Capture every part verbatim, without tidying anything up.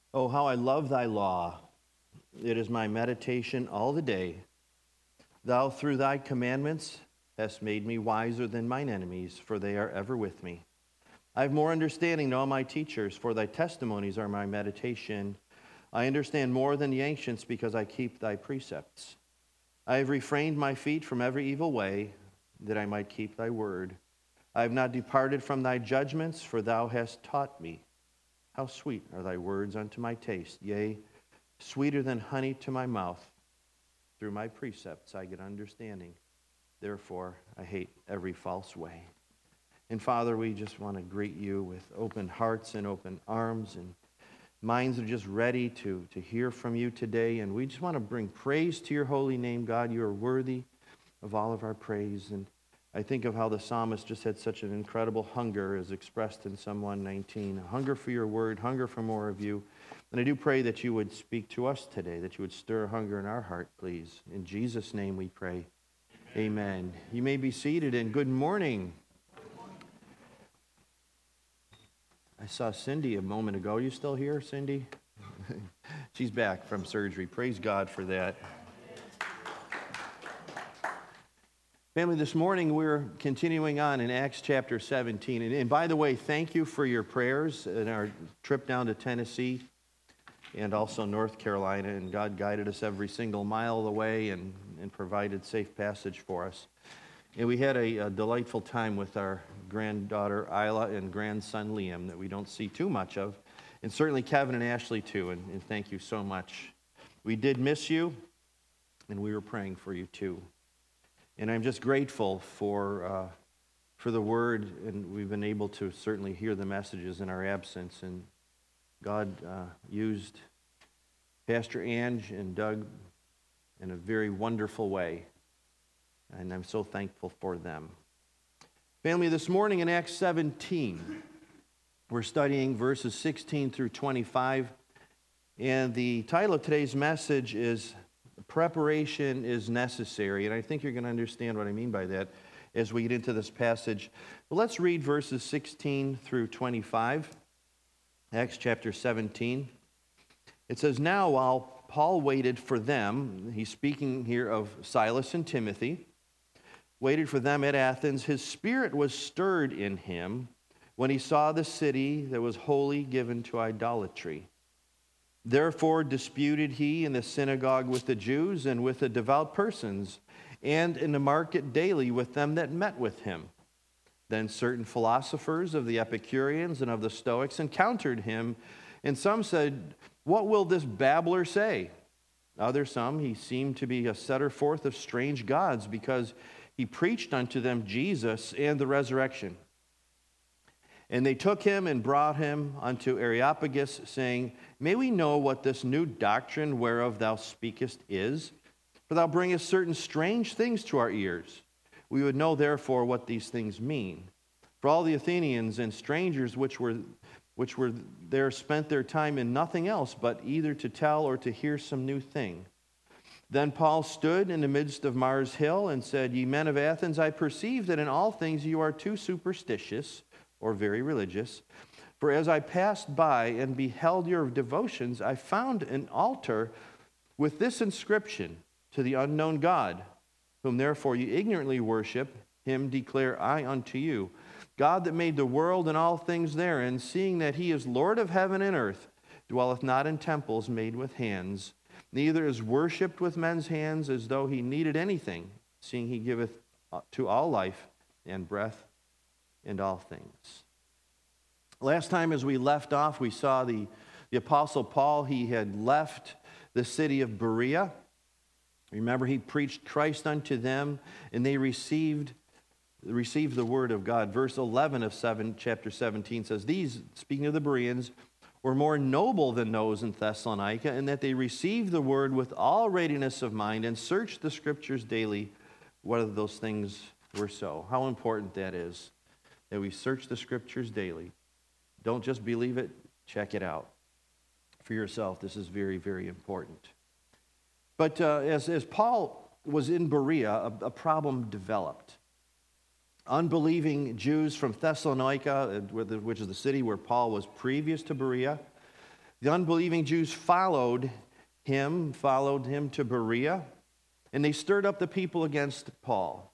Oh, how I love thy law. It is my meditation all the day. Thou through thy commandments hast made me wiser than mine enemies, for they are ever with me. I have more understanding than all my teachers, for thy testimonies are my meditation. I understand more than the ancients, because I keep thy precepts. I have refrained my feet from every evil way, that I might keep thy word. I have not departed from thy judgments, for thou hast taught me. How sweet are thy words unto my taste, yea, sweeter than honey to my mouth. Through my precepts I get understanding. Therefore, I hate every false way. And Father, we just want to greet you with open hearts and open arms, and minds are just ready to, to hear from you today. And we just want to bring praise to your holy name, God. You are worthy of all of our praise. And I think of how the psalmist just had such an incredible hunger as expressed in Psalm one nineteen. Hunger for your word, hunger for more of you. And I do pray that you would speak to us today, that you would stir hunger in our heart, please. In Jesus' name we pray. Amen. Amen. You may be seated, and good morning. I saw Cindy a moment ago. Are you still here, Cindy? She's back from surgery. Praise God for that. Family, this morning we're continuing on in Acts chapter seventeen. And, and by the way, thank you for your prayers in our trip down to Tennessee and also North Carolina. And God guided us every single mile of the way and, and provided safe passage for us. And we had a, a delightful time with our granddaughter Isla and grandson Liam that we don't see too much of. And certainly Kevin and Ashley too. And, and thank you so much. We did miss you, and we were praying for you too. And I'm just grateful for uh, for the word, and we've been able to certainly hear the messages in our absence. And God uh, used Pastor Ange and Doug in a very wonderful way, and I'm so thankful for them. Family, this morning in Acts seventeen, we're studying verses sixteen through twenty-five, and the title of today's message is Preparation is Necessary, and I think you're going to understand what I mean by that as we get into this passage. But let's read verses sixteen through twenty-five, Acts chapter seventeen. It says, "Now while Paul waited for them," he's speaking here of Silas and Timothy, waited for them at Athens, his spirit was stirred in him when he saw the city that was wholly given to idolatry. Therefore disputed he in the synagogue with the Jews and with the devout persons, and in the market daily with them that met with him. Then certain philosophers of the Epicureans and of the Stoics encountered him, and some said, What will this babbler say? Others some, he seemed to be a setter forth of strange gods, because he preached unto them Jesus and the resurrection. And they took him and brought him unto Areopagus, saying, May we know what this new doctrine whereof thou speakest is? For thou bringest certain strange things to our ears. We would know therefore what these things mean. For all the Athenians and strangers which were which were there spent their time in nothing else, but either to tell or to hear some new thing. Then Paul stood in the midst of Mars Hill and said, Ye men of Athens, I perceive that in all things you are too superstitious, or very religious. For as I passed by and beheld your devotions, I found an altar with this inscription, To the unknown God, whom therefore you ignorantly worship, him declare I unto you. God that made the world and all things therein, seeing that he is Lord of heaven and earth, dwelleth not in temples made with hands, neither is worshipped with men's hands as though he needed anything, seeing he giveth to all life and breath and all things. Last time as we left off, we saw the, the Apostle Paul. He had left the city of Berea. Remember, he preached Christ unto them, and they received, received the word of God. Verse eleven of seven, chapter seventeen says, These, speaking of the Bereans, were more noble than those in Thessalonica, in that they received the word with all readiness of mind and searched the scriptures daily, whether those things were so. How important that is, that we search the scriptures daily. Don't just believe it, check it out for yourself. This is very, very important. But uh, as, as Paul was in Berea, a, a problem developed. Unbelieving Jews from Thessalonica, which is the city where Paul was previous to Berea, The unbelieving Jews followed him, followed him to Berea, and they stirred up the people against Paul.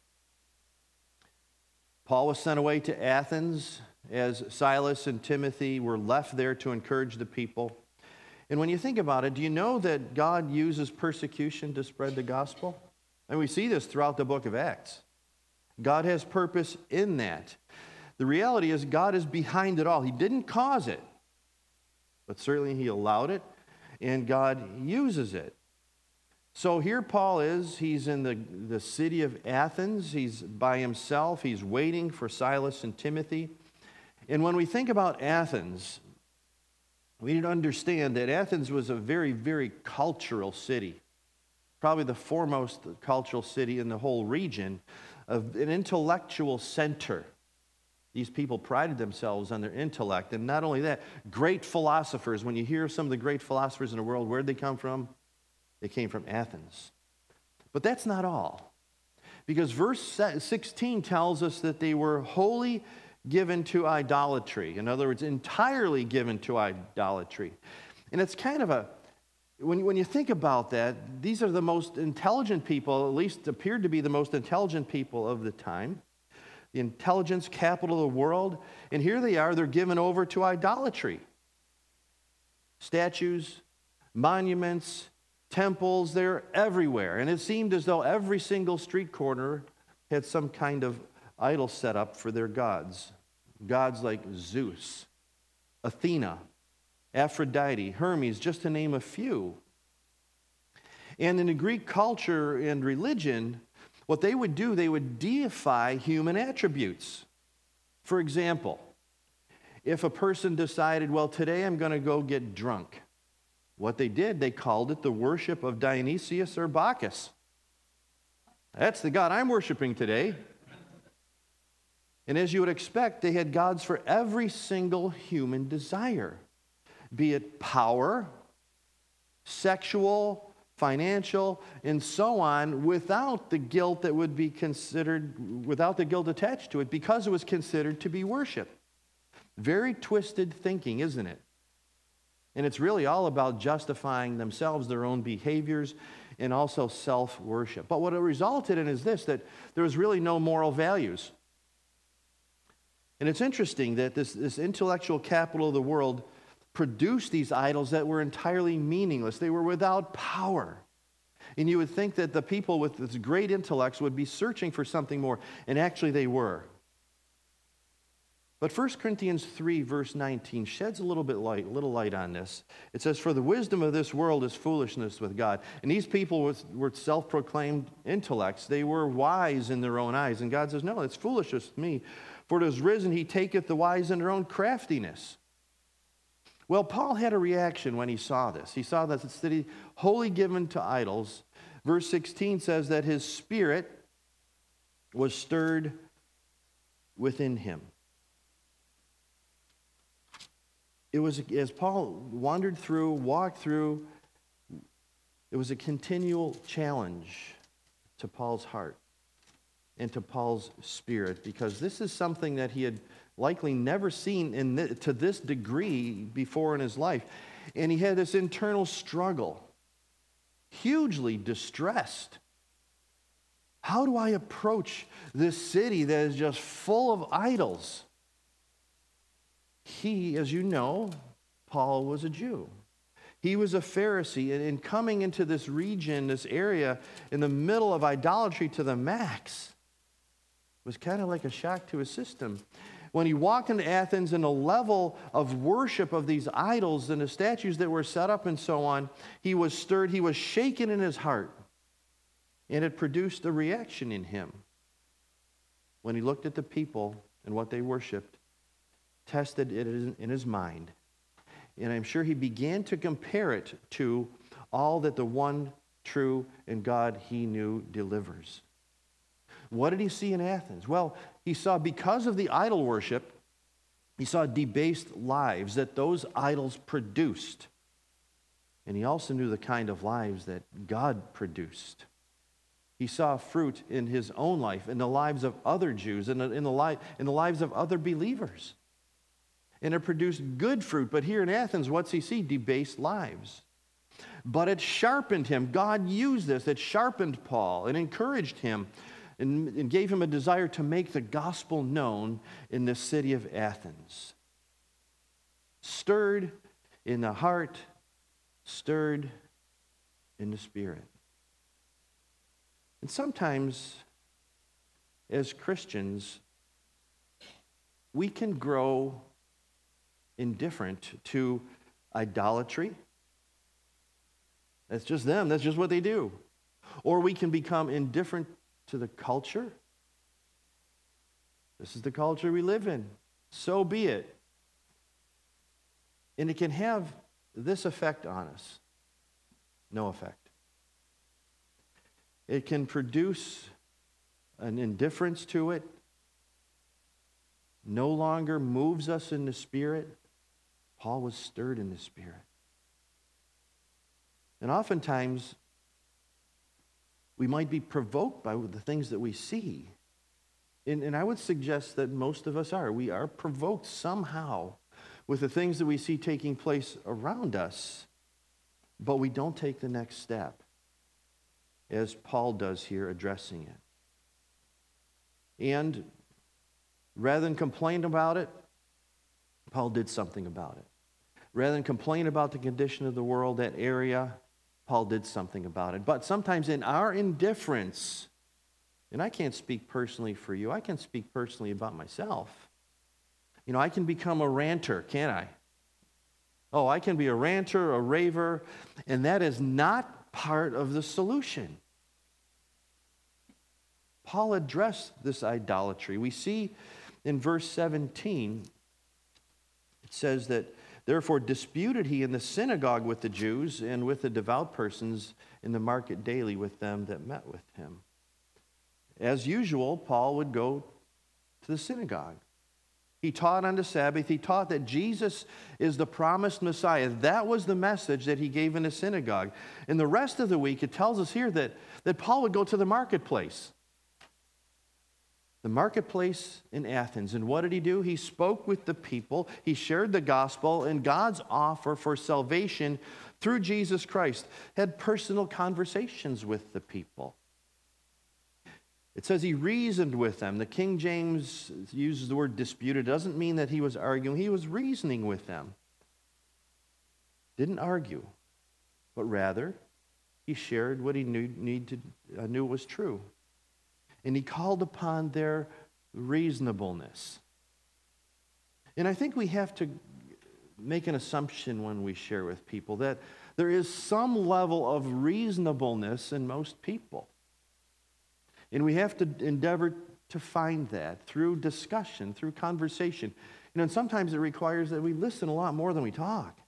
Paul was sent away to Athens as Silas and Timothy were left there to encourage the people. And when you think about it, do you know that God uses persecution to spread the gospel? And we see this throughout the book of Acts. God has purpose in that. The reality is God is behind it all. He didn't cause it, but certainly he allowed it, and God uses it. So here Paul is. He's in the, the city of Athens. He's by himself. He's waiting for Silas and Timothy. And when we think about Athens, we need to understand that Athens was a very, very cultural city. Probably the foremost cultural city in the whole region, of an intellectual center. These people prided themselves on their intellect. And not only that, great philosophers. When you hear some of the great philosophers in the world, where did they come from? They came from Athens. But that's not all. Because verse sixteen tells us that they were wholly given to idolatry. In other words, entirely given to idolatry. And it's kind of a, when, when you think about that, these are the most intelligent people, at least appeared to be the most intelligent people of the time. The intelligence capital of the world. And here they are, they're given over to idolatry. Statues, monuments, temples, they're everywhere. And it seemed as though every single street corner had some kind of idol set up for their gods. Gods like Zeus, Athena, Aphrodite, Hermes, just to name a few. And in the Greek culture and religion, what they would do, they would deify human attributes. For example, if a person decided, well, today I'm going to go get drunk, what they did, they called it the worship of Dionysius or Bacchus. That's the god I'm worshiping today. And as you would expect, they had gods for every single human desire, be it power, sexual, financial, and so on, without the guilt that would be considered, without the guilt attached to it, because it was considered to be worship. Very twisted thinking, isn't it? And it's really all about justifying themselves, their own behaviors, and also self-worship. But what it resulted in is this, that there was really no moral values. And it's interesting that this, this intellectual capital of the world produced these idols that were entirely meaningless. They were without power. And you would think that the people with this great intellects would be searching for something more, and actually they were. But First Corinthians three, verse nineteen sheds a little bit light, a little light on this. It says, "For the wisdom of this world is foolishness with God." And these people were, were self-proclaimed intellects. They were wise in their own eyes. And God says, no, it's foolishness with me. For it is risen, he taketh the wise in their own craftiness. Well, Paul had a reaction when he saw this. He saw that the city wholly given to idols. Verse sixteen says that his spirit was stirred within him. It was, as Paul wandered through, walked through, it was a continual challenge to Paul's heart and to Paul's spirit, because this is something that he had likely never seen in th- to this degree before in his life. And he had this internal struggle, hugely distressed. How do I approach this city that is just full of idols? He, as you know, Paul was a Jew. He was a Pharisee, and in coming into this region, this area, in the middle of idolatry to the max, was kind of like a shock to his system. When he walked into Athens and the level of worship of these idols and the statues that were set up and so on, he was stirred, he was shaken in his heart. And it produced a reaction in him. When he looked at the people and what they worshiped, tested it in his mind. And I'm sure he began to compare it to all that the one true and God he knew delivers. What did he see in Athens? Well, he saw, because of the idol worship, he saw debased lives that those idols produced. And he also knew the kind of lives that God produced. He saw fruit in his own life, in the lives of other Jews, and in the, li- in the lives of other believers. and it produced good fruit. But here in Athens, what's he see? Debased lives. But it sharpened him. God used this. It sharpened Paul and encouraged him and, and gave him a desire to make the gospel known in the city of Athens. Stirred in the heart, stirred in the spirit. And sometimes, as Christians, we can grow indifferent to idolatry. That's just them. That's just what they do. Or we can become indifferent to the culture. This is the culture we live in. So be it. And it can have this effect on us. No effect. It can produce an indifference to it. No longer moves us in the spirit. Paul was stirred in the spirit. And oftentimes, we might be provoked by the things that we see. And, and I would suggest that most of us are. We are provoked somehow with the things that we see taking place around us, but we don't take the next step, as Paul does here, addressing it. And rather than complain about it, Paul did something about it. Rather than complain about the condition of the world, that area, Paul did something about it. But sometimes in our indifference, and I can't speak personally for you, I can speak personally about myself. You know, I can become a ranter, can't I? Oh, I can be a ranter, a raver, and that is not part of the solution. Paul addressed this idolatry. We see in verse seventeen, it says that, therefore disputed he in the synagogue with the Jews and with the devout persons in the market daily with them that met with him. As usual, Paul would go to the synagogue. He taught on the Sabbath. He taught that Jesus is the promised Messiah. That was the message that he gave in the synagogue. In the rest of the week, it tells us here that, that Paul would go to the marketplace. The marketplace in Athens. And what did he do? He spoke with the people. He shared the gospel and God's offer for salvation through Jesus Christ. Had personal conversations with the people. It says he reasoned with them. The King James uses the word disputed. It doesn't mean that he was arguing. He was reasoning with them. Didn't argue, but rather he shared what he knew, need to, uh, knew was true. And he called upon their reasonableness. And I think we have to make an assumption when we share with people that there is some level of reasonableness in most people. And we have to endeavor to find that through discussion, through conversation. You know, and sometimes it requires that we listen a lot more than we talk.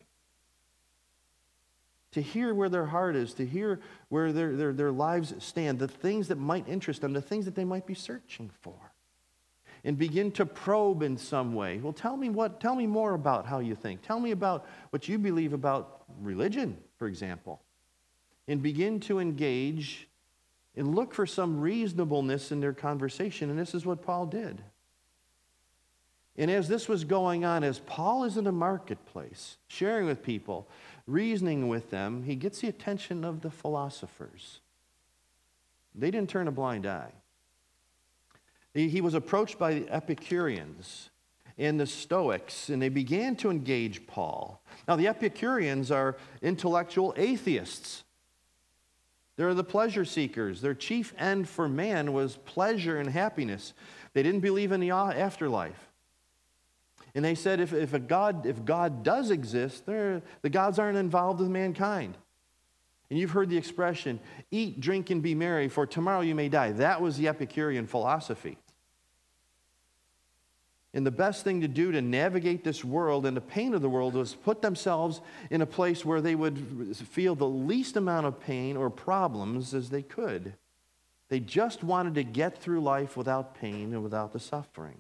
To hear where their heart is, to hear where their, their, their lives stand, the things that might interest them, the things that they might be searching for. And begin to probe in some way. Well, tell me what, tell me more about how you think. Tell me about what you believe about religion, for example. And begin to engage and look for some reasonableness in their conversation. And this is what Paul did. And as this was going on, as Paul is in the marketplace, sharing with people, reasoning with them, he gets the attention of the philosophers. They didn't turn a blind eye. He, he was approached by the Epicureans and the Stoics, and they began to engage Paul. Now, the Epicureans are intellectual atheists. They're the pleasure seekers. Their chief end for man was pleasure and happiness. They didn't believe in the afterlife. And they said if, if, a God, if God does exist, the gods aren't involved with mankind. And you've heard the expression, eat, drink, and be merry, for tomorrow you may die. That was the Epicurean philosophy. And the best thing to do to navigate this world and the pain of the world was put themselves in a place where they would feel the least amount of pain or problems as they could. They just wanted to get through life without pain and without the suffering.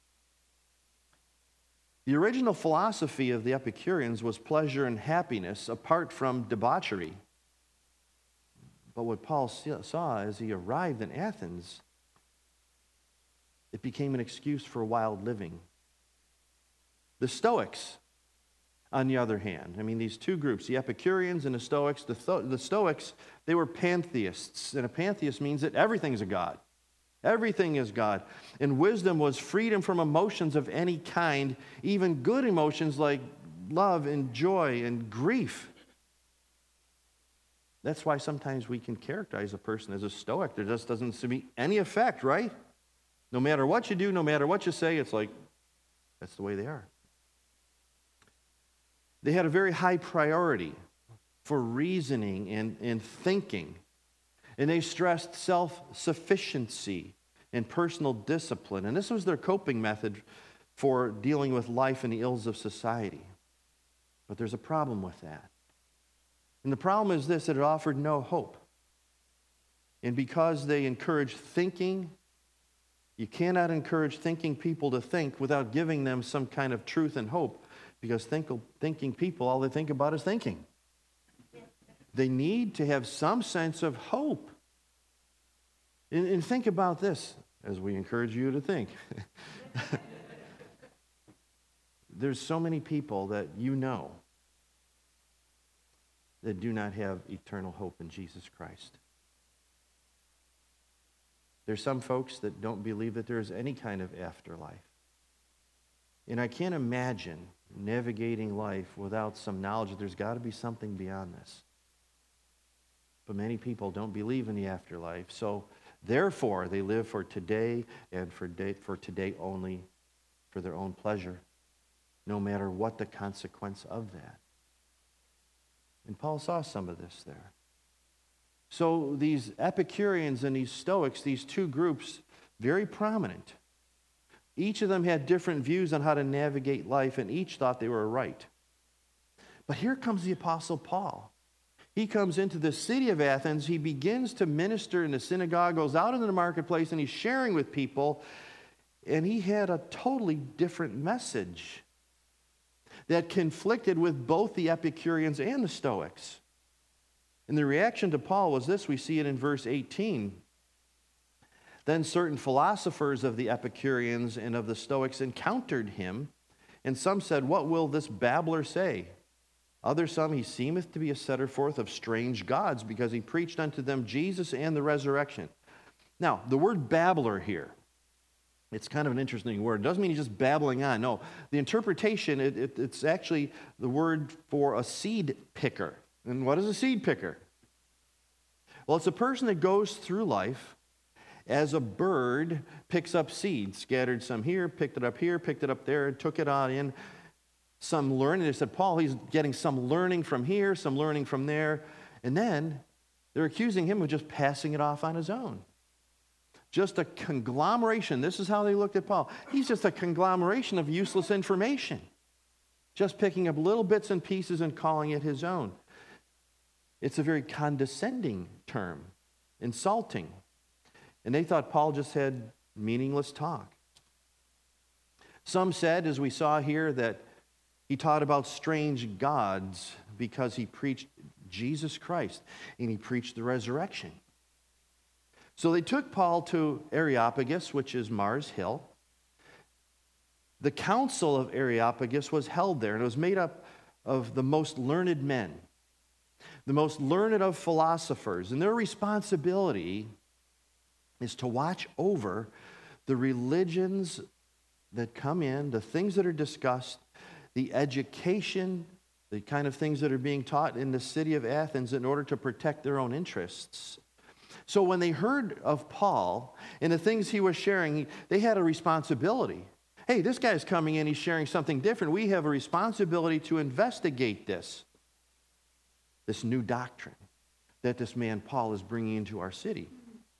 The original philosophy of the Epicureans was pleasure and happiness apart from debauchery. But what Paul saw as he arrived in Athens, it became an excuse for wild living. The Stoics, on the other hand, I mean, these two groups, the Epicureans and the Stoics, the, Tho- the Stoics, they were pantheists. And a pantheist means that everything's a god. Everything is God. And wisdom was freedom from emotions of any kind, even good emotions like love and joy and grief. That's why sometimes we can characterize a person as a Stoic. There just doesn't seem to be any effect, right? No matter what you do, no matter what you say, it's like, that's the way they are. They had a very high priority for reasoning and, and thinking. And they stressed self-sufficiency and personal discipline. And this was their coping method for dealing with life and the ills of society. But there's a problem with that. And the problem is this, that it offered no hope. And because they encouraged thinking, you cannot encourage thinking people to think without giving them some kind of truth and hope. Because think, thinking people, all they think about is thinking. They need to have some sense of hope. And, and think about this, as we encourage you to think. There's so many people that you know that do not have eternal hope in Jesus Christ. There's some folks that don't believe that there is any kind of afterlife. And I can't imagine navigating life without some knowledge that there's got to be something beyond this. But many people don't believe in the afterlife, so therefore they live for today and for, day, for today only, for their own pleasure, no matter what the consequence of that. And Paul saw some of this there. So these Epicureans and these Stoics, these two groups, very prominent. Each of them had different views on how to navigate life, and each thought they were right. But here comes the Apostle Paul. He comes into the city of Athens. He begins to minister in the synagogue, goes out into the marketplace, and he's sharing with people. And he had a totally different message that conflicted with both the Epicureans and the Stoics. And the reaction to Paul was this. We see it in verse eighteen. Then certain philosophers of the Epicureans and of the Stoics encountered him, and some said, "What will this babbler say?" Others, some, "He seemeth to be a setter forth of strange gods, because he preached unto them Jesus and the resurrection." Now, the word babbler here, it's kind of an interesting word. It doesn't mean he's just babbling on. No, the interpretation, it, it, it's actually the word for a seed picker. And what is a seed picker? Well, it's a person that goes through life as a bird picks up seeds, scattered some here, picked it up here, picked it up there, and took it on in. Some learning. They said, Paul, he's getting some learning from here, some learning from there. And then they're accusing him of just passing it off on his own. Just a conglomeration. This is how they looked at Paul. He's just a conglomeration of useless information. Just picking up little bits and pieces and calling it his own. It's a very condescending term, insulting. And they thought Paul just had meaningless talk. Some said, as we saw here, that he taught about strange gods because he preached Jesus Christ and he preached the resurrection. So they took Paul to Areopagus, which is Mars Hill. The council of Areopagus was held there, and it was made up of the most learned men, the most learned of philosophers, and their responsibility is to watch over the religions that come in, the things that are discussed, the education, the kind of things that are being taught in the city of Athens in order to protect their own interests. So when they heard of Paul and the things he was sharing, they had a responsibility. Hey, this guy's coming in, he's sharing something different. We have a responsibility to investigate this, this new doctrine that this man Paul is bringing into our city.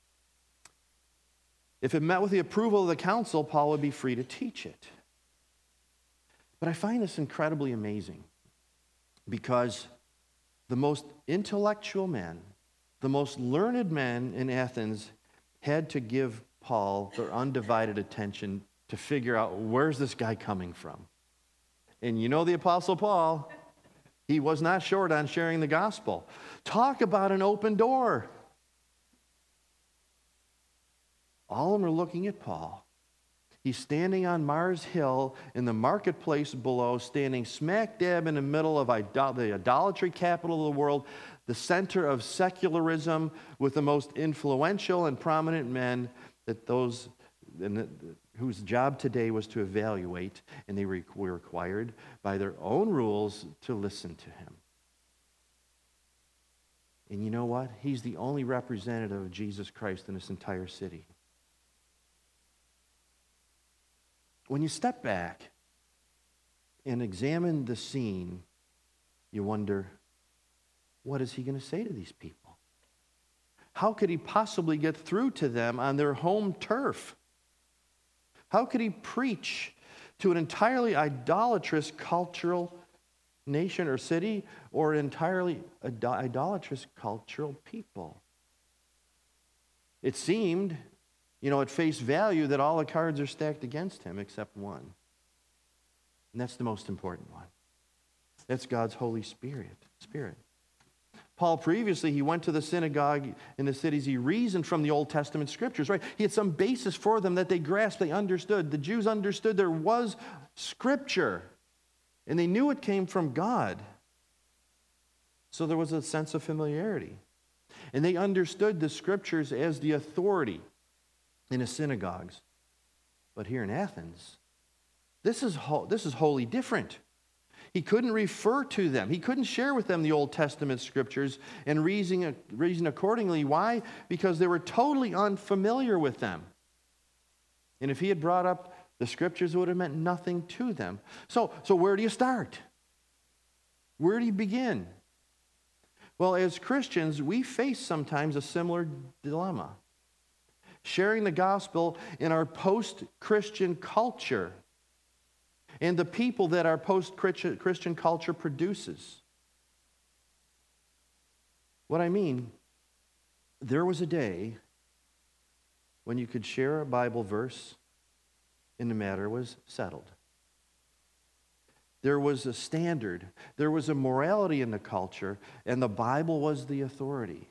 If it met with the approval of the council, Paul would be free to teach it. But I find this incredibly amazing because the most intellectual men, the most learned men in Athens had to give Paul their undivided attention to figure out, where's this guy coming from? And you know the Apostle Paul, he was not short on sharing the gospel. Talk about an open door. All of them are looking at Paul. He's standing on Mars Hill in the marketplace below, standing smack dab in the middle of idol- the idolatry capital of the world, the center of secularism, with the most influential and prominent men that those and the, whose job today was to evaluate, and they were required by their own rules to listen to him. And you know what? He's the only representative of Jesus Christ in this entire city. When you step back and examine the scene, you wonder, what is he going to say to these people? How could he possibly get through to them on their home turf? How could he preach to an entirely idolatrous cultural nation or city, or an entirely idolatrous cultural people? It seemed, you know, at face value, that all the cards are stacked against him except one. And that's the most important one. That's God's Holy Spirit. Spirit. Paul previously, he went to the synagogue in the cities. He reasoned from the Old Testament scriptures, right? He had some basis for them that they grasped, they understood. The Jews understood there was scripture, and they knew it came from God. So there was a sense of familiarity. And they understood the scriptures as the authority in the synagogues. But here in Athens, this is, ho- this is wholly different. He couldn't refer to them. He couldn't share with them the Old Testament scriptures and reason, reason accordingly. Why? Because they were totally unfamiliar with them. And if he had brought up the scriptures, it would have meant nothing to them. So, so where do you start? Where do you begin? Well, as Christians, we face sometimes a similar dilemma. Sharing the gospel in our post-Christian culture and the people that our post-Christian culture produces. What I mean, there was a day when you could share a Bible verse and the matter was settled. There was a standard. There was a morality in the culture, and the Bible was the authority.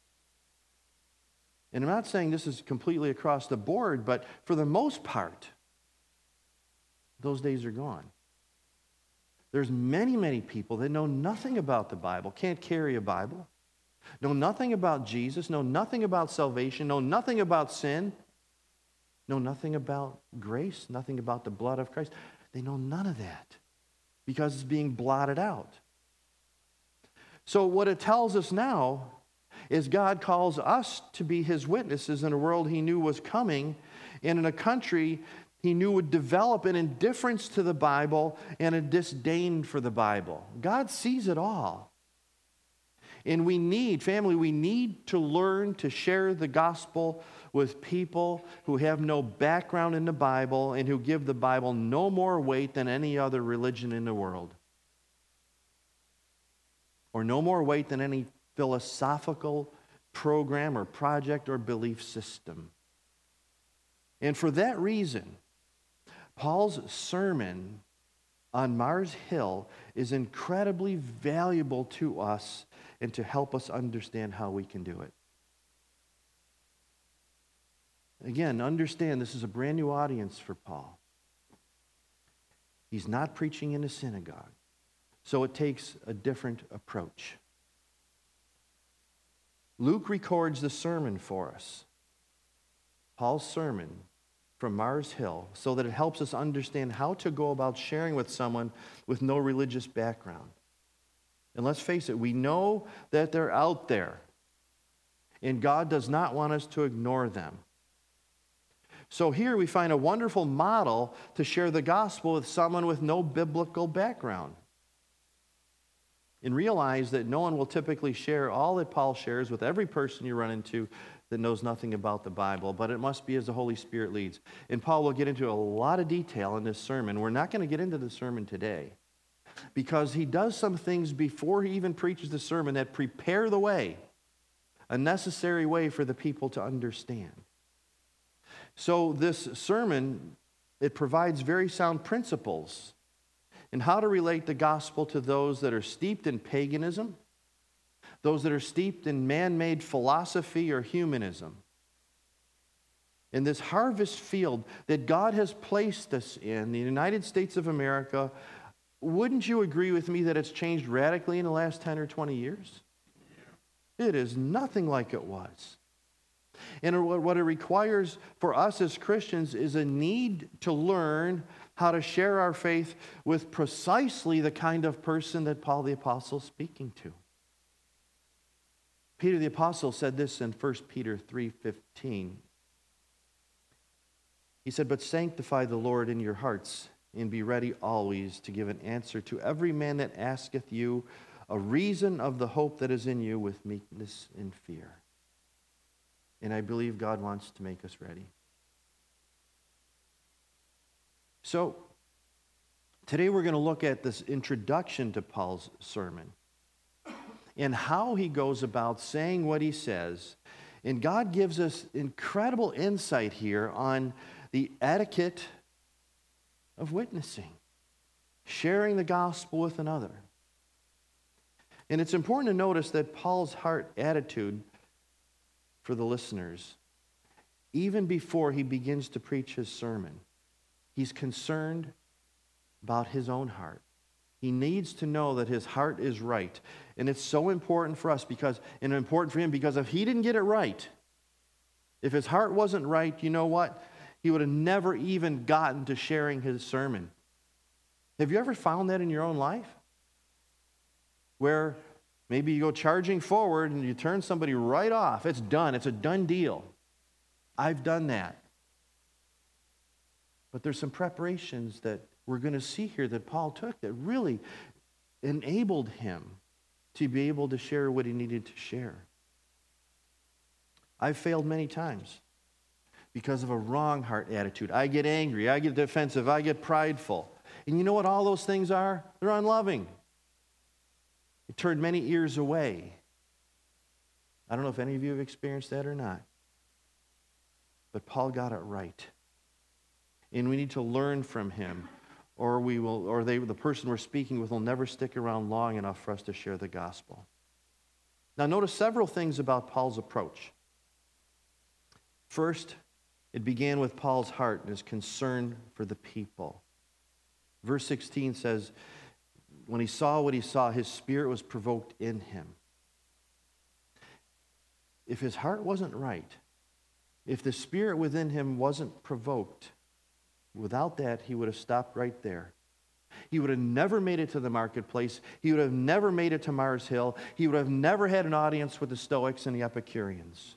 And I'm not saying this is completely across the board, but for the most part, those days are gone. There's many, many people that know nothing about the Bible, can't carry a Bible, know nothing about Jesus, know nothing about salvation, know nothing about sin, know nothing about grace, nothing about the blood of Christ. They know none of that because it's being blotted out. So what it tells us now is God calls us to be his witnesses in a world he knew was coming, and in a country he knew would develop an indifference to the Bible and a disdain for the Bible. God sees it all. And we need, family, we need to learn to share the gospel with people who have no background in the Bible and who give the Bible no more weight than any other religion in the world. Or no more weight than any philosophical program or project or belief system. And for that reason, Paul's sermon on Mars Hill is incredibly valuable to us and to help us understand how we can do it. Again, understand this is a brand new audience for Paul. He's not preaching in a synagogue, so it takes a different approach. Luke records the sermon for us, Paul's sermon from Mars Hill, so that it helps us understand how to go about sharing with someone with no religious background. And let's face it, we know that they're out there, and God does not want us to ignore them. So here we find a wonderful model to share the gospel with someone with no biblical background. And realize that no one will typically share all that Paul shares with every person you run into that knows nothing about the Bible, but it must be as the Holy Spirit leads. And Paul will get into a lot of detail in this sermon. We're not going to get into the sermon today because he does some things before he even preaches the sermon that prepare the way, a necessary way for the people to understand. So this sermon, it provides very sound principles in how to relate the gospel to those that are steeped in paganism, those that are steeped in man-made philosophy or humanism. in this harvest field that God has placed us in, the United States of America, wouldn't you agree with me that it's changed radically in the last ten or twenty years? It is nothing like it was. And what it requires for us as Christians is a need to learn how to share our faith with precisely the kind of person that Paul the Apostle is speaking to. Peter the Apostle said this in First Peter three fifteen. He said, "But sanctify the Lord in your hearts, and be ready always to give an answer to every man that asketh you a reason of the hope that is in you with meekness and fear." And I believe God wants to make us ready. So, today we're going to look at this introduction to Paul's sermon and how he goes about saying what he says. And God gives us incredible insight here on the etiquette of witnessing, sharing the gospel with another. And it's important to notice that Paul's heart attitude for the listeners, even before he begins to preach his sermon, he's concerned about his own heart. He needs to know that his heart is right. And it's so important for us because, and important for him because if he didn't get it right, if his heart wasn't right, you know what? He would have never even gotten to sharing his sermon. Have you ever found that in your own life? Where maybe you go charging forward and you turn somebody right off. It's done. It's a done deal. I've done that. But there's some preparations that we're going to see here that Paul took that really enabled him to be able to share what he needed to share. I've failed many times because of a wrong heart attitude. I get angry. I get defensive. I get prideful. And you know what all those things are? They're unloving. It turned many ears away. I don't know if any of you have experienced that or not. But Paul got it right. And we need to learn from him, or we will, or they, the person we're speaking with will never stick around long enough for us to share the gospel. Now notice several things about Paul's approach. First, it began with Paul's heart and his concern for the people. Verse sixteen says, when he saw what he saw, his spirit was provoked in him. If his heart wasn't right, if the spirit within him wasn't provoked, without that, he would have stopped right there. He would have never made it to the marketplace. He would have never made it to Mars Hill. He would have never had an audience with the Stoics and the Epicureans.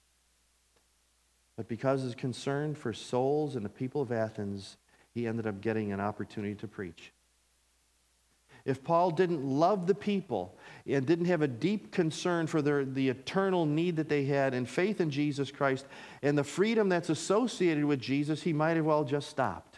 But because of his concern for souls and the people of Athens, he ended up getting an opportunity to preach. If Paul didn't love the people and didn't have a deep concern for their, the eternal need that they had and faith in Jesus Christ and the freedom that's associated with Jesus, he might have well just stopped.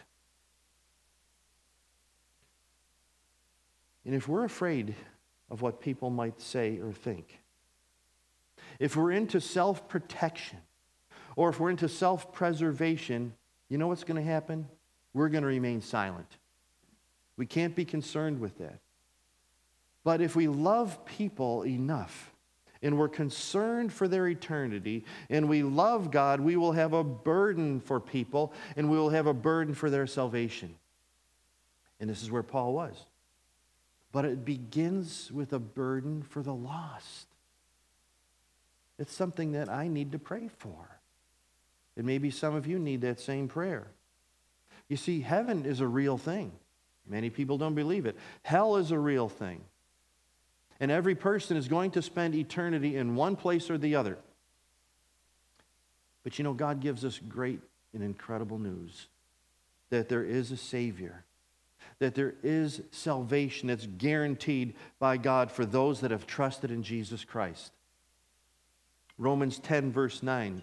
And if we're afraid of what people might say or think, if we're into self-protection, or if we're into self-preservation, you know what's going to happen? We're going to remain silent. We can't be concerned with that. But if we love people enough and we're concerned for their eternity and we love God, we will have a burden for people and we will have a burden for their salvation. And this is where Paul was. But it begins with a burden for the lost. It's something that I need to pray for. And maybe some of you need that same prayer. You see, heaven is a real thing. Many people don't believe it. Hell is a real thing. And every person is going to spend eternity in one place or the other. But you know, God gives us great and incredible news. That there is a Savior. That there is salvation that's guaranteed by God for those that have trusted in Jesus Christ. Romans ten verse nine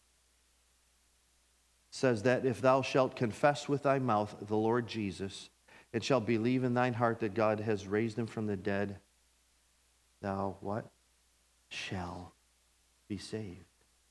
says that if thou shalt confess with thy mouth the Lord Jesus, and shalt believe in thine heart that God has raised him from the dead, thou what? Shall be saved.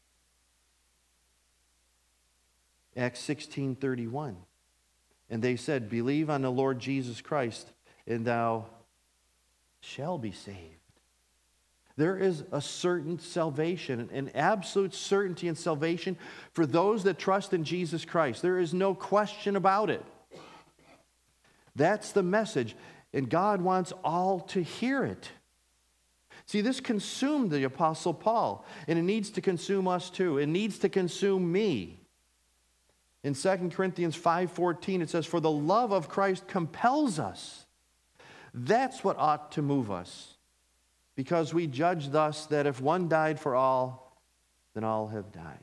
Acts sixteen thirty-one. And they said, believe on the Lord Jesus Christ, and thou shall be saved. There is a certain salvation, an absolute certainty in salvation for those that trust in Jesus Christ. There is no question about it. That's the message, and God wants all to hear it. See, this consumed the Apostle Paul, and it needs to consume us too. It needs to consume me. In Second Corinthians five fourteen, it says, "For the love of Christ compels us." That's what ought to move us, because we judge thus that if one died for all, then all have died.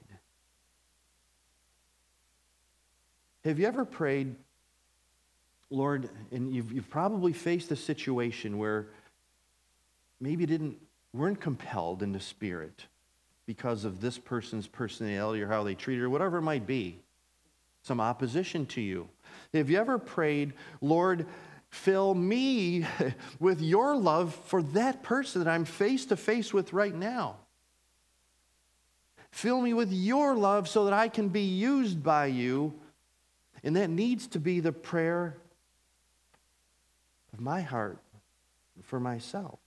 Have you ever prayed, Lord, and you've, you've probably faced a situation where maybe you didn't, weren't compelled in the Spirit because of this person's personality or how they treat you or whatever it might be, some opposition to you. Have you ever prayed, Lord, fill me with your love for that person that I'm face to face with right now? Fill me with your love so that I can be used by you. And that needs to be the prayer of my heart for myself.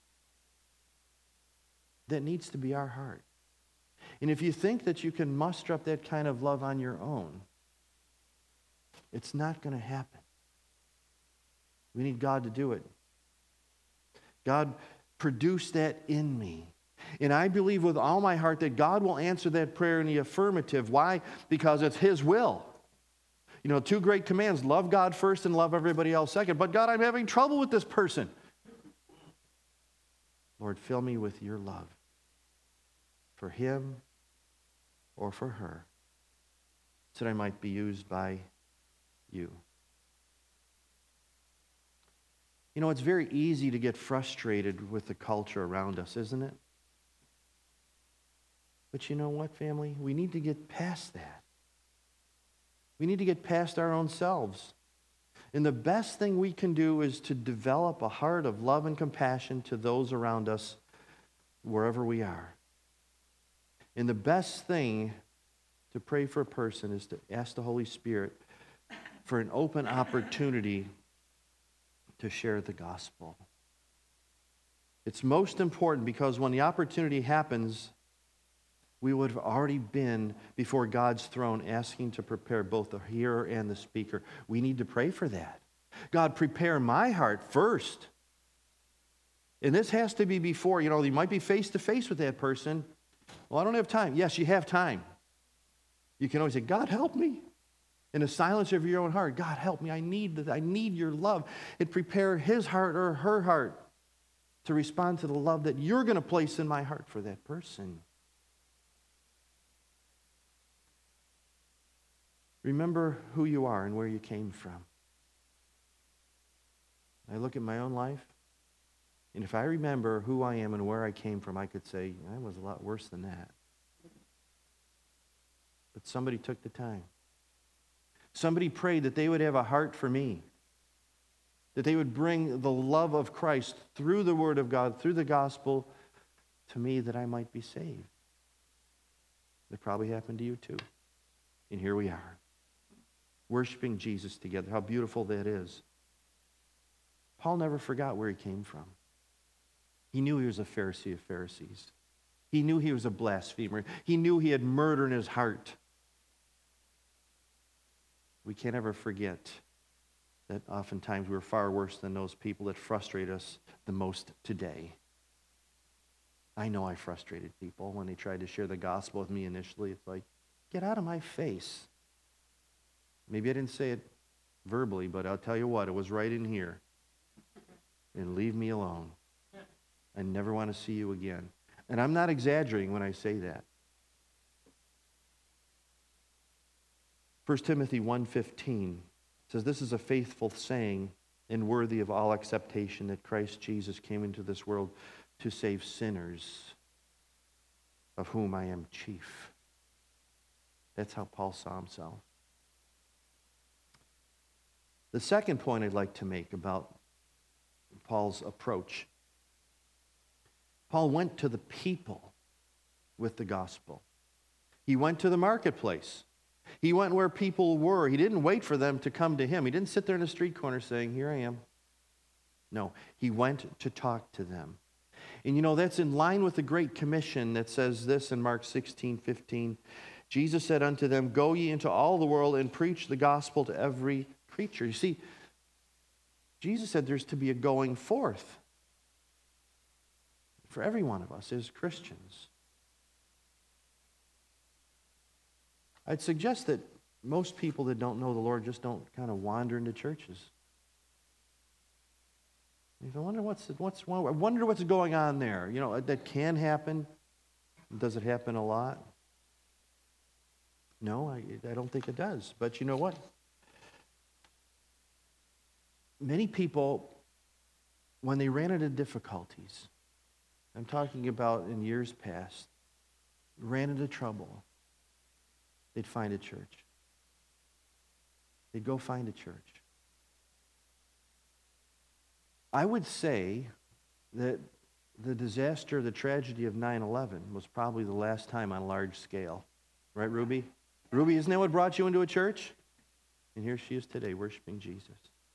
That needs to be our heart. And if you think that you can muster up that kind of love on your own, it's not going to happen. We need God to do it. God, produce that in me. And I believe with all my heart that God will answer that prayer in the affirmative. Why? Because it's His will. You know, two great commands: love God first and love everybody else second. But God, I'm having trouble with this person. Lord, fill me with your love for him or for her, so that I might be used by you. You know, it's very easy to get frustrated with the culture around us, isn't it? But you know what, family? We need to get past that. We need to get past our own selves. And the best thing we can do is to develop a heart of love and compassion to those around us, wherever we are. And the best thing to pray for a person is to ask the Holy Spirit for an open opportunity to share the gospel. It's most important because when the opportunity happens, we would have already been before God's throne asking to prepare both the hearer and the speaker. We need to pray for that. God, prepare my heart first. And this has to be before, you know, you might be face to face with that person. Well, I don't have time. Yes, you have time. You can always say, God, help me. In the silence of your own heart, God, help me. I need that. I need your love. And prepare his heart or her heart to respond to the love that you're going to place in my heart for that person. Remember who you are and where you came from. I look at my own life, and if I remember who I am and where I came from, I could say, I was a lot worse than that. But somebody took the time. Somebody prayed that they would have a heart for me, that they would bring the love of Christ through the Word of God, through the gospel, to me that I might be saved. It probably happened to you too. And here we are, worshiping Jesus together. How beautiful that is. Paul never forgot where he came from. He knew he was a Pharisee of Pharisees. He knew he was a blasphemer. He knew he had murder in his heart. We can't ever forget that oftentimes we're far worse than those people that frustrate us the most today. I know I frustrated people when they tried to share the gospel with me initially. It's like, get out of my face. Maybe I didn't say it verbally, but I'll tell you what, it was right in here. And leave me alone. I never want to see you again. And I'm not exaggerating when I say that. First Timothy one fifteen says, this is a faithful saying and worthy of all acceptation, that Christ Jesus came into this world to save sinners, of whom I am chief. That's how Paul saw himself. The second point I'd like to make about Paul's approach. Paul went to the people with the gospel. He went to the marketplace. He went where people were. He didn't wait for them to come to him. He didn't sit there in a street corner saying, here I am. No, he went to talk to them. And you know, that's in line with the Great Commission that says this in Mark sixteen fifteen. Jesus said unto them, go ye into all the world and preach the gospel to every creature. You see, Jesus said there's to be a going forth for every one of us as Christians. I'd suggest that most people that don't know the Lord just don't kind of wander into churches. If I wonder what's what's I wonder what's going on there. You know, that can happen. Does it happen a lot? No, I, I don't think it does. But you know what? Many people, when they ran into difficulties, I'm talking about in years past, ran into trouble, they'd find a church. They'd go find a church. I would say that the disaster, the tragedy of nine eleven was probably the last time on a large scale. Right, Ruby? Ruby, isn't that what brought you into a church? And here she is today, worshiping Jesus.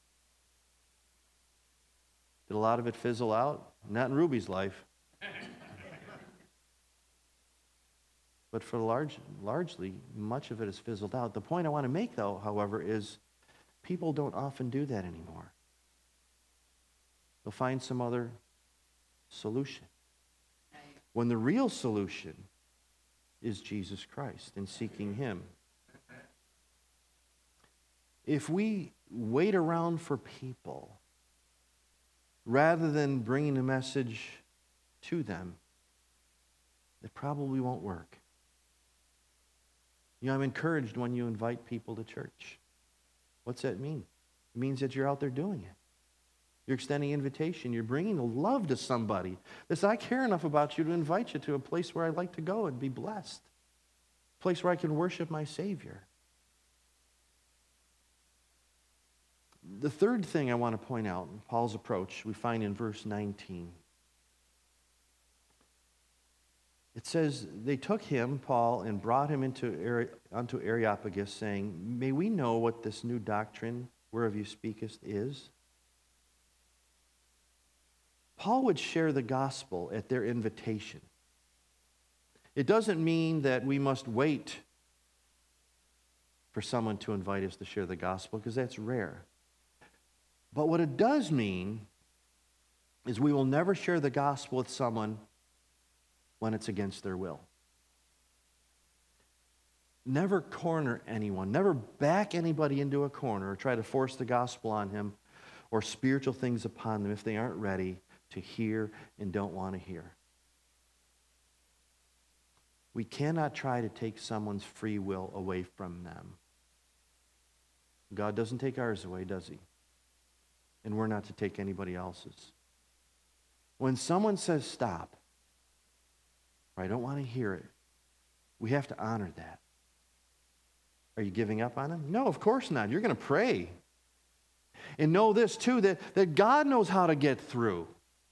Did a lot of it fizzle out? Not in Ruby's life. But for large, largely, much of it has fizzled out. The point I want to make, though, however, is people don't often do that anymore. They'll find some other solution. When the real solution is Jesus Christ and seeking Him. If we wait around for people rather than bringing a message to them, it probably won't work. You know, I'm encouraged when you invite people to church. What's that mean? It means that you're out there doing it. You're extending invitation. You're bringing the love to somebody. This, I care enough about you to invite you to a place where I'd like to go and be blessed. A place where I can worship my Savior. The third thing I want to point out in Paul's approach, we find in verse nineteen. It says, they took him, Paul, and brought him into unto Areopagus, saying, may we know what this new doctrine whereof you speakest is? Paul would share the gospel at their invitation. It doesn't mean that we must wait for someone to invite us to share the gospel, because that's rare. But what it does mean is we will never share the gospel with someone when it's against their will. Never corner anyone. Never back anybody into a corner or try to force the gospel on him or spiritual things upon them if they aren't ready to hear and don't want to hear. We cannot try to take someone's free will away from them. God doesn't take ours away, does He? And we're not to take anybody else's. When someone says stop, or I don't want to hear it, we have to honor that. Are you giving up on them? No, of course not. You're going to pray. And know this too, that, that God knows how to get through.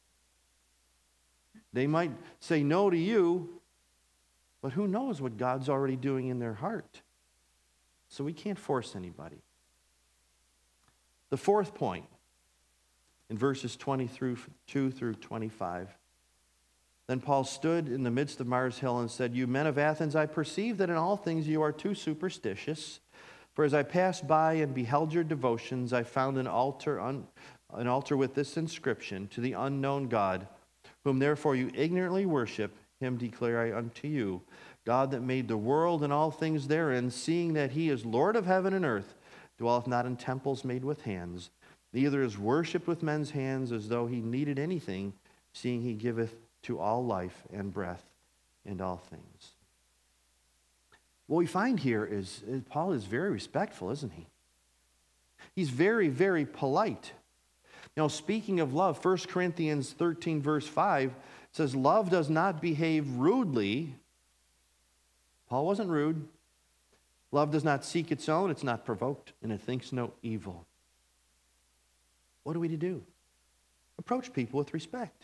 They might say no to you, but who knows what God's already doing in their heart. So we can't force anybody. The fourth point, in verses twenty-two through twenty-five, then Paul stood in the midst of Mars Hill and said, you men of Athens, I perceive that in all things you are too superstitious. For as I passed by and beheld your devotions, I found an altar, un, an altar with this inscription, to the unknown God, whom therefore you ignorantly worship, him declare I unto you, God that made the world and all things therein, seeing that He is Lord of heaven and earth, dwelleth not in temples made with hands, neither is worshipped with men's hands as though He needed anything, seeing He giveth to all life and breath and all things. What we find here is, is Paul is very respectful, isn't he? He's very, very polite. You know, speaking of love, First Corinthians thirteen verse five says, love does not behave rudely. Paul wasn't rude. Love does not seek its own, it's not provoked, and it thinks no evil. What are we to do? Approach people with respect.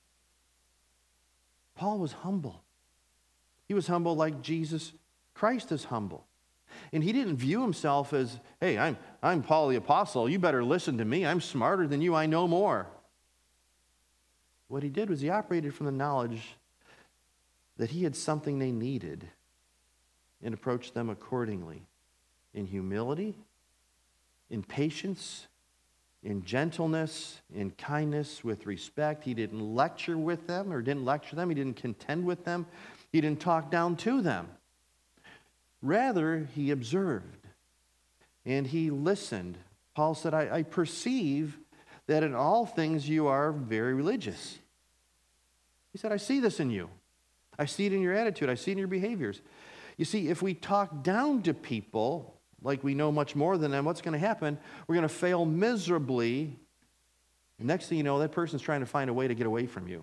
Paul was humble. He was humble like Jesus Christ is humble. And he didn't view himself as, hey, I'm, I'm Paul the Apostle. You better listen to me. I'm smarter than you. I know more. What he did was he operated from the knowledge that he had something they needed and approached them accordingly in humility, in patience, in gentleness, in kindness, with respect. He didn't lecture with them or didn't lecture them. He didn't contend with them. He didn't talk down to them. Rather, he observed and he listened. Paul said, I, I perceive that in all things you are very religious. He said, I see this in you. I see it in your attitude. I see it in your behaviors. You see, if we talk down to people like we know much more than them, what's going to happen? We're going to fail miserably. And next thing you know, that person's trying to find a way to get away from you.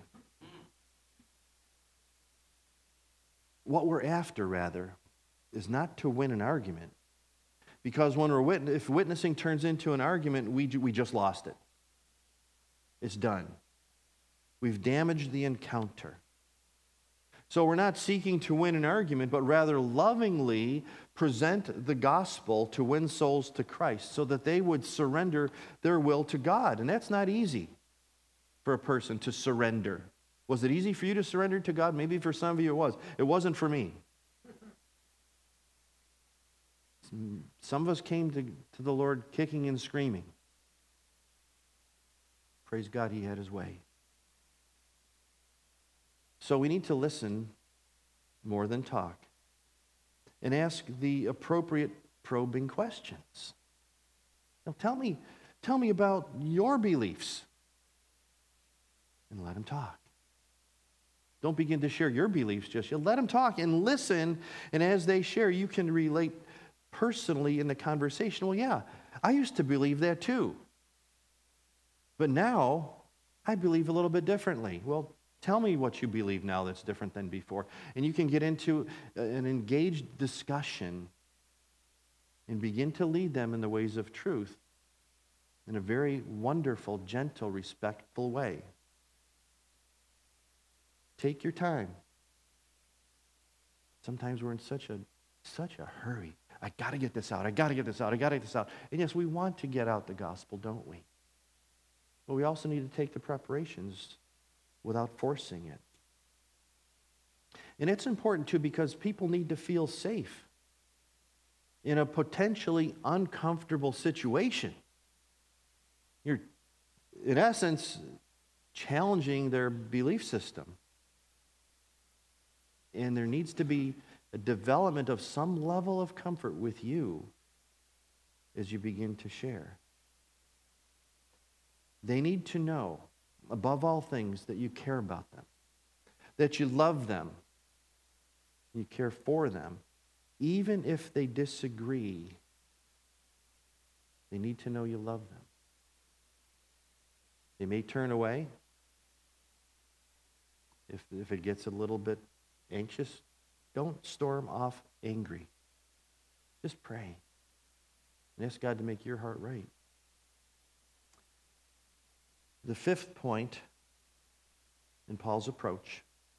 What we're after, rather, is not to win an argument. Because when we're wit- if witnessing turns into an argument, we, we just lost it. It's done. We've damaged the encounter. So we're not seeking to win an argument, but rather lovingly present the gospel to win souls to Christ so that they would surrender their will to God. And that's not easy for a person to surrender. Was it easy for you to surrender to God? Maybe for some of you it was. It wasn't for me. Some of us came to, to the Lord kicking and screaming. Praise God, he had his way. So we need to listen more than talk and ask the appropriate probing questions. Now tell me, tell me about your beliefs and let them talk. Don't begin to share your beliefs just yet. Let them talk and listen, and as they share, you can relate personally in the conversation. Well, yeah, I used to believe that too. But now I believe a little bit differently. Well, tell me what you believe now that's different than before. And you can get into an engaged discussion and begin to lead them in the ways of truth in a very wonderful, gentle, respectful way. Take your time. Sometimes we're in such a such a hurry. I got to get this out. I got to get this out. I got to get this out. And yes, we want to get out the gospel, don't we? But we also need to take the preparations without forcing it. And it's important, too, because people need to feel safe in a potentially uncomfortable situation. You're, in essence, challenging their belief system. And there needs to be a development of some level of comfort with you as you begin to share. They need to know, above all things, that you care about them, that you love them, you care for them. Even if they disagree, they need to know you love them. They may turn away if, if it gets a little bit anxious. Don't storm off angry. Just pray and ask God to make your heart right. The fifth point in Paul's approach,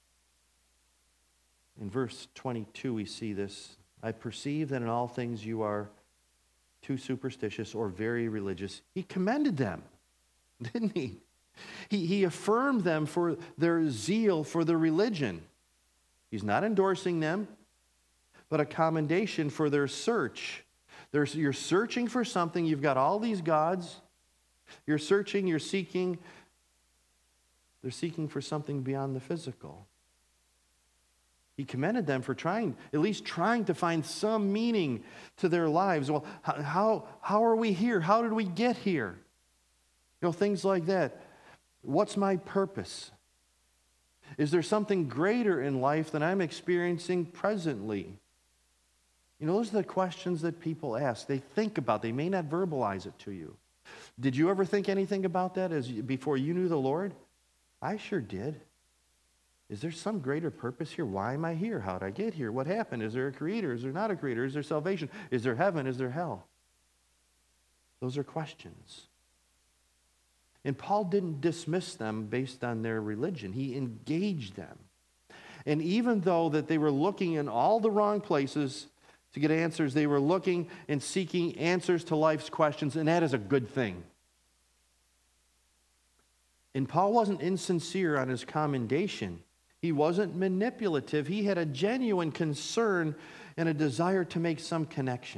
in verse twenty-two we see this. I perceive that in all things you are too superstitious or very religious. He commended them, didn't he? He, he affirmed them for their zeal for the religion. He's not endorsing them, but a commendation for their search. There's, you're searching for something. You've got all these gods. You're searching, you're seeking. They're seeking for something beyond the physical. He commended them for trying, at least trying to find some meaning to their lives. Well, how, how are we here? How did we get here? You know, things like that. What's my purpose? Is there something greater in life than I'm experiencing presently? You know, those are the questions that people ask. They think about. They may not verbalize it to you. Did you ever think anything about that as before you knew the Lord? I sure did. Is there some greater purpose here? Why am I here? How did I get here? What happened? Is there a creator? Is there not a creator? Is there salvation? Is there heaven? Is there hell? Those are questions. And Paul didn't dismiss them based on their religion. He engaged them. And even though that they were looking in all the wrong places to get answers, they were looking and seeking answers to life's questions, and that is a good thing. And Paul wasn't insincere on his commendation. He wasn't manipulative. He had a genuine concern and a desire to make some connection.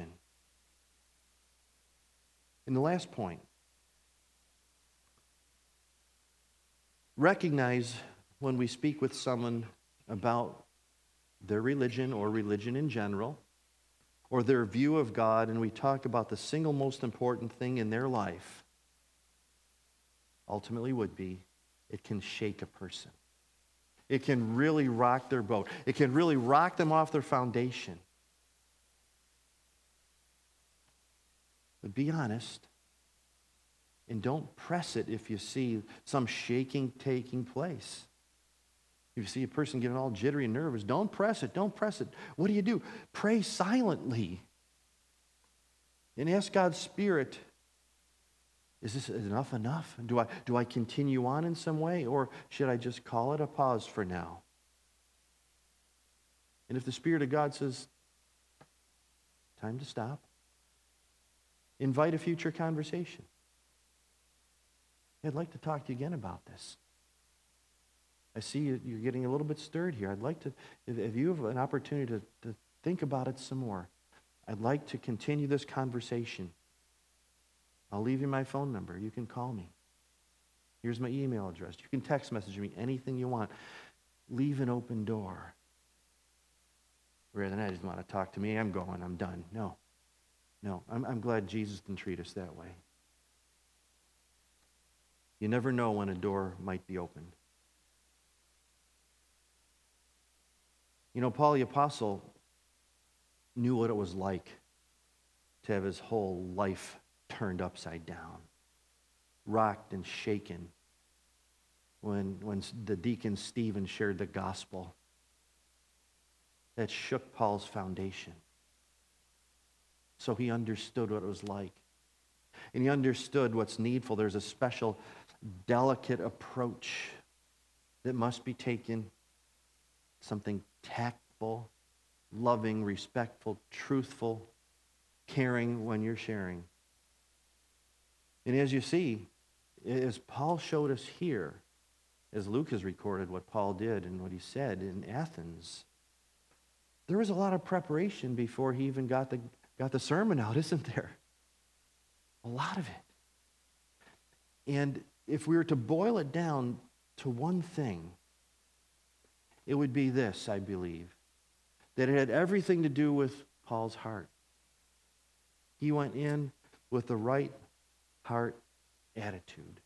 And the last point, recognize when we speak with someone about their religion or religion in general, or their view of God, and we talk about the single most important thing in their life, ultimately would be, it can shake a person. It can really rock their boat. It can really rock them off their foundation. But be honest, and don't press it if you see some shaking taking place. If you see a person getting all jittery and nervous, don't press it, don't press it. What do you do? Pray silently and ask God's Spirit, is this enough enough? Do I, do I continue on in some way, or should I just call it a pause for now? And if the Spirit of God says, time to stop, invite a future conversation. I'd like to talk to you again about this. I see you, you're getting a little bit stirred here. I'd like to, if, if you have an opportunity to, to think about it some more, I'd like to continue this conversation. I'll leave you my phone number. You can call me. Here's my email address. You can text message me anything you want. Leave an open door. Rather than I just want to talk to me, I'm going, I'm done. No. No, I'm, I'm glad Jesus didn't treat us that way. You never know when a door might be opened. You know, Paul the Apostle knew what it was like to have his whole life turned upside down, rocked and shaken when, when the deacon Stephen shared the gospel. That shook Paul's foundation. So he understood what it was like. And he understood what's needful. There's a special, delicate approach that must be taken. Something tactful, loving, respectful, truthful, caring when you're sharing. And as you see, as Paul showed us here, as Luke has recorded what Paul did and what he said in Athens, there was a lot of preparation before he even got the, got the sermon out, isn't there? A lot of it. And if we were to boil it down to one thing, it would be this, I believe, that it had everything to do with Paul's heart. He went in with the right heart attitude.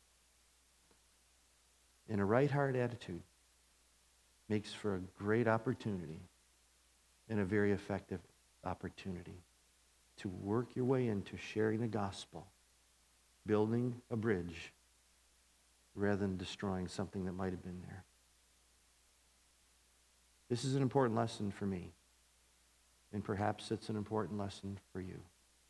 And a right heart attitude makes for a great opportunity and a very effective opportunity to work your way into sharing the gospel, building a bridge rather than destroying something that might have been there. This is an important lesson for me, and perhaps it's an important lesson for you.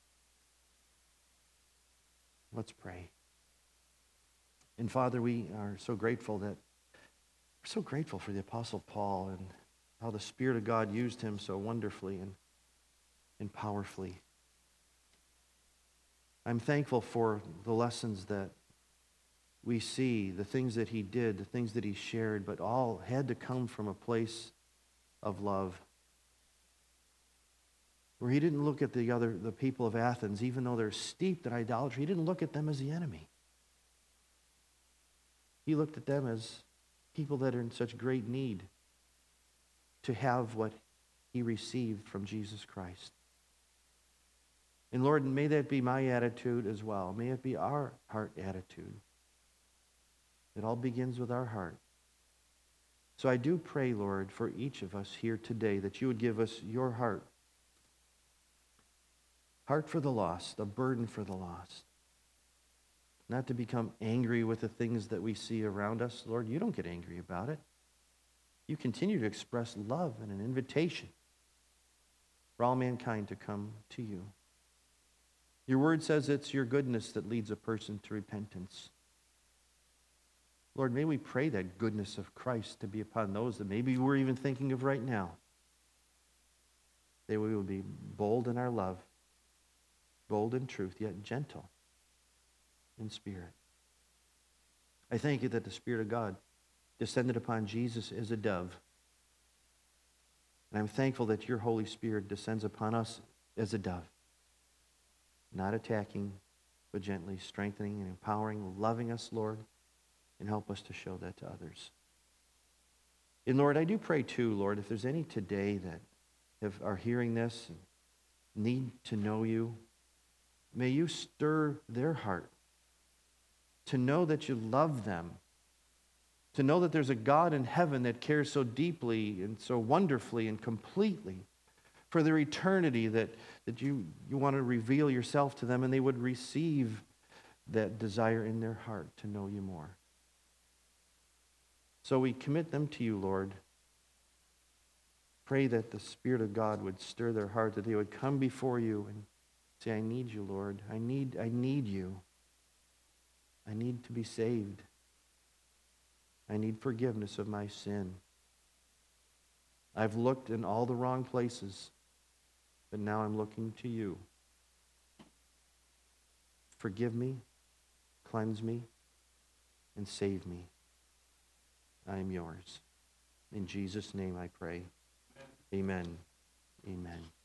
Let's pray. And Father, we are so grateful that, we're so grateful for the Apostle Paul and how the Spirit of God used him so wonderfully and, and powerfully. I'm thankful for the lessons that we see, the things that he did, the things that he shared, but all had to come from a place of love, where he didn't look at the other, the people of Athens, even though they're steeped in idolatry, he didn't look at them as the enemy. He looked at them as people that are in such great need to have what he received from Jesus Christ. And Lord, may that be my attitude as well. May it be our heart attitude. It all begins with our heart. So I do pray, Lord, for each of us here today that you would give us your heart. Heart for the lost, a burden for the lost. Not to become angry with the things that we see around us. Lord, you don't get angry about it. You continue to express love and an invitation for all mankind to come to you. Your word says it's your goodness that leads a person to repentance. Lord, may we pray that goodness of Christ to be upon those that maybe we're even thinking of right now. That we will be bold in our love, bold in truth, yet gentle in spirit. I thank you that the Spirit of God descended upon Jesus as a dove. And I'm thankful that your Holy Spirit descends upon us as a dove, not attacking, but gently strengthening and empowering, loving us, Lord, and help us to show that to others. And Lord, I do pray too, Lord, if there's any today that have, are hearing this and need to know you, may you stir their heart to know that you love them, to know that there's a God in heaven that cares so deeply and so wonderfully and completely for their eternity, that, that you, you want to reveal yourself to them, and they would receive that desire in their heart to know you more. So we commit them to you, Lord. Pray that the Spirit of God would stir their heart, that they would come before you and say, I need you, Lord. I need, I need you. I need to be saved. I need forgiveness of my sin. I've looked in all the wrong places, but now I'm looking to you. Forgive me, cleanse me, and save me. I am yours. In Jesus' name I pray. Amen. Amen. Amen.